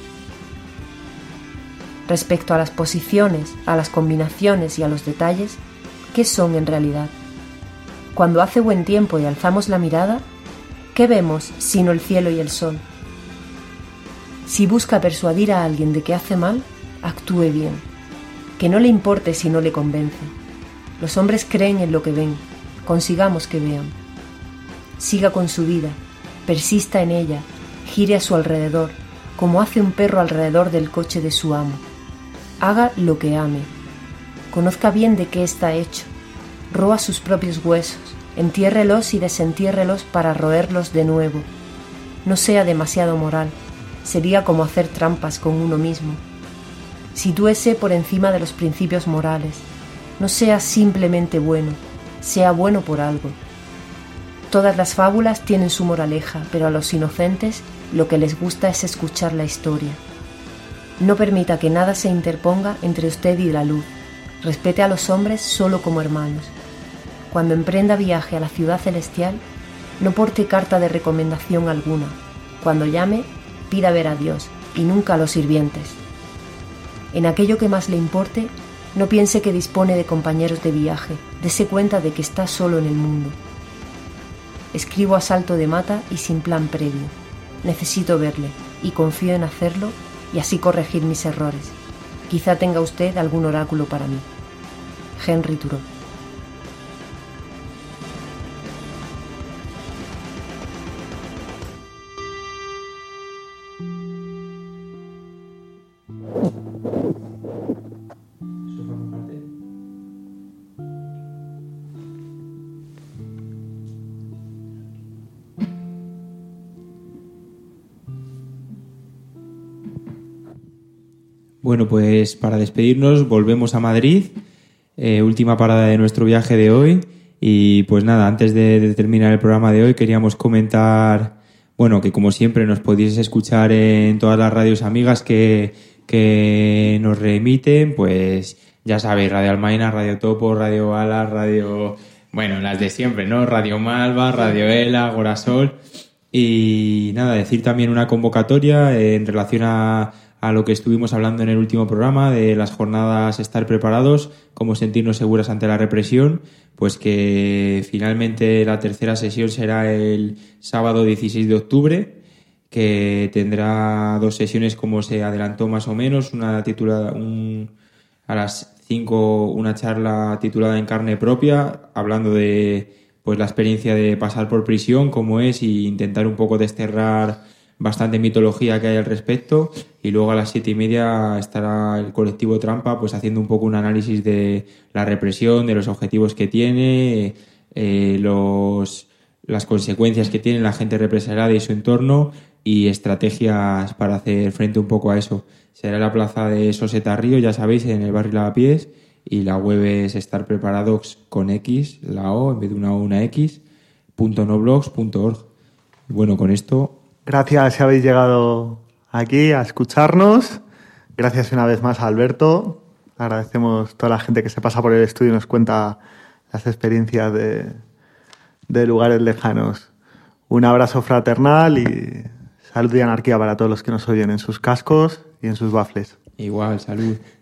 Respecto a las posiciones, a las combinaciones y a los detalles, ¿qué son en realidad? Cuando hace buen tiempo y alzamos la mirada, ¿qué vemos sino el cielo y el sol? Si busca persuadir a alguien de que hace mal, actúe bien. Que no le importe si no le convence. Los hombres creen en lo que ven, consigamos que vean. Siga con su vida, persista en ella, gire a su alrededor, como hace un perro alrededor del coche de su amo. Haga lo que ame. Conozca bien de qué está hecho. Roa sus propios huesos, entiérrelos y desentiérrelos para roerlos de nuevo. No sea demasiado moral. Sería como hacer trampas con uno mismo. Sitúese por encima de los principios morales. No sea simplemente bueno, sea bueno por algo. Todas las fábulas tienen su moraleja, pero a los inocentes lo que les gusta es escuchar la historia. No permita que nada se interponga entre usted y la luz. Respete a los hombres solo como hermanos. Cuando emprenda viaje a la ciudad celestial, no porte carta de recomendación alguna. Cuando llame, pida ver a Dios y nunca a los sirvientes. En aquello que más le importe, no piense que dispone de compañeros de viaje, dese cuenta de que está solo en el mundo. Escribo a salto de mata y sin plan previo. Necesito verle y confío en hacerlo y así corregir mis errores. Quizá tenga usted algún oráculo para mí. Henry Thoreau. Bueno, pues para despedirnos volvemos a Madrid, última parada de nuestro viaje de hoy. Y pues nada, antes de terminar el programa de hoy queríamos comentar, bueno, que como siempre nos podéis escuchar en todas las radios amigas que nos reemiten, pues ya sabéis, Radio Almaina, Radio Topo, Radio Alas, Radio... Bueno, las de siempre, ¿no? Radio Malva, Radio Ela, Gorasol. Y nada, decir también una convocatoria en relación a lo que estuvimos hablando en el último programa de las jornadas Estar Preparados, cómo sentirnos seguras ante la represión, pues que finalmente la tercera sesión será el sábado 16 de octubre, que tendrá 2 sesiones como se adelantó más o menos, una titulada a las 5 una charla titulada En carne propia, hablando de pues la experiencia de pasar por prisión, cómo es, y intentar un poco desterrar bastante mitología que hay al respecto. Y luego a las 7:30 estará el colectivo Trampa pues haciendo un poco un análisis de la represión, de los objetivos que tiene, las consecuencias que tiene la gente represaliada y su entorno, y estrategias para hacer frente un poco a eso. Será en la plaza de Soseta Río, ya sabéis, en el barrio Lavapiés, y la web es Estar Preparados con X, la O en vez de una O, una X, .noblogs.org. Bueno, con esto... Gracias si habéis llegado aquí a escucharnos. Gracias una vez más a Alberto. Agradecemos a toda la gente que se pasa por el estudio y nos cuenta las experiencias de lugares lejanos. Un abrazo fraternal y salud y anarquía para todos los que nos oyen en sus cascos y en sus bafles. Igual, salud.